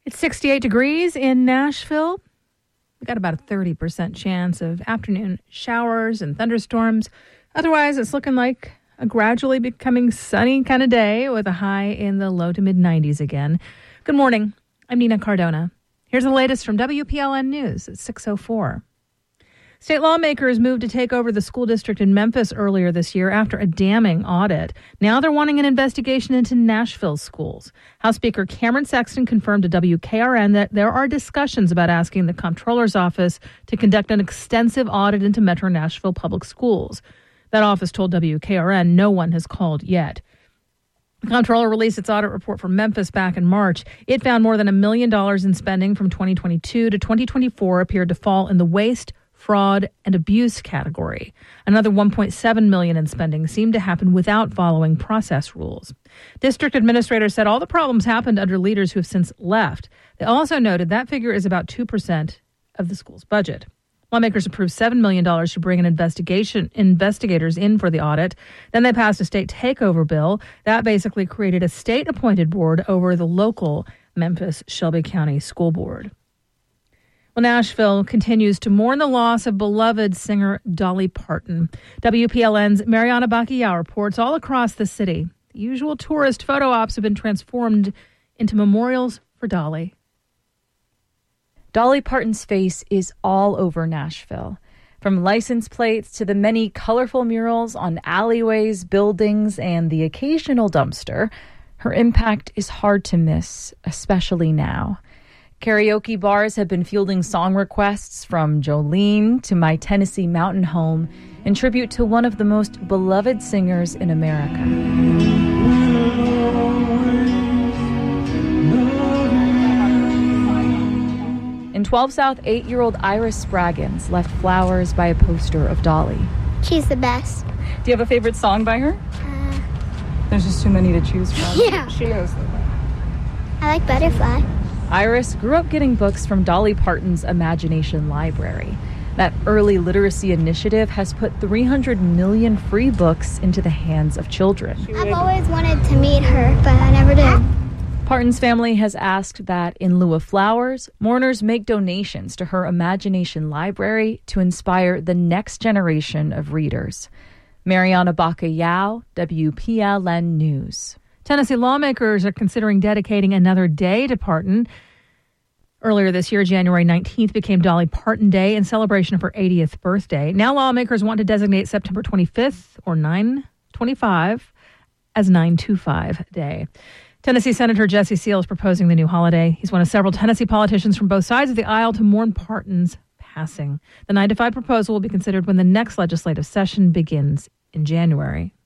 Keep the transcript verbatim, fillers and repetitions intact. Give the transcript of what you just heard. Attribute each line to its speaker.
Speaker 1: It's sixty-eight degrees in Nashville. We got about a thirty percent chance of afternoon showers and thunderstorms. Otherwise, it's looking like a gradually becoming sunny kind of day with a high in the low to mid nineties again. Good morning. I'm Nina Cardona. Here's the latest from W P L N News at six oh four. State lawmakers moved to take over the school district in Memphis earlier this year after a damning audit. Now they're wanting an investigation into Nashville schools. House Speaker Cameron Sexton confirmed to W K R N that there are discussions about asking the comptroller's office to conduct an extensive audit into Metro Nashville public schools. That office told W K R N no one has called yet. The comptroller released its audit report for Memphis back in March. It found more than a million dollars in spending from twenty twenty-two to twenty twenty-four appeared to fall in the waste, fraud, and abuse category. Another one point seven million dollars in spending seemed to happen without following process rules. District administrators said all the problems happened under leaders who have since left. They also noted that figure is about two percent of the school's budget. Lawmakers approved seven million dollars to bring an investigation investigators in for the audit. Then they passed a state takeover bill that basically created a state-appointed board over the local Memphis Shelby County School Board. Well, Nashville continues to mourn the loss of beloved singer Dolly Parton. W P L N's Mariana Bacchiau reports all across the city. The usual tourist photo ops have been transformed into memorials for Dolly.
Speaker 2: Dolly Parton's face is all over Nashville. From license plates to the many colorful murals on alleyways, buildings, and the occasional dumpster, her impact is hard to miss, especially now. Karaoke bars have been fielding song requests from Jolene to My Tennessee Mountain Home in tribute to one of the most beloved singers in America. In twelve South, eight-year-old Iris Spraggins left flowers by a poster of Dolly.
Speaker 3: She's the best.
Speaker 2: Do you have a favorite song by her?
Speaker 3: Uh,
Speaker 2: There's just too many to choose from.
Speaker 3: Yeah.
Speaker 2: She knows them.
Speaker 3: I like Butterfly.
Speaker 2: Iris grew up getting books from Dolly Parton's Imagination Library. That early literacy initiative has put three hundred million free books into the hands of children.
Speaker 3: I've always wanted to meet her, but I never did.
Speaker 2: Parton's family has asked that, in lieu of flowers, mourners make donations to her Imagination Library to inspire the next generation of readers. Mariana Bacchiau, W P L N News.
Speaker 1: Tennessee lawmakers are considering dedicating another day to Parton. Earlier this year, January nineteenth became Dolly Parton Day in celebration of her eightieth birthday. Now lawmakers want to designate September twenty-fifth or nine twenty-five as nine twenty-five Day. Tennessee Senator Jesse Seal is proposing the new holiday. He's one of several Tennessee politicians from both sides of the aisle to mourn Parton's passing. The nine to five proposal will be considered when the next legislative session begins in January.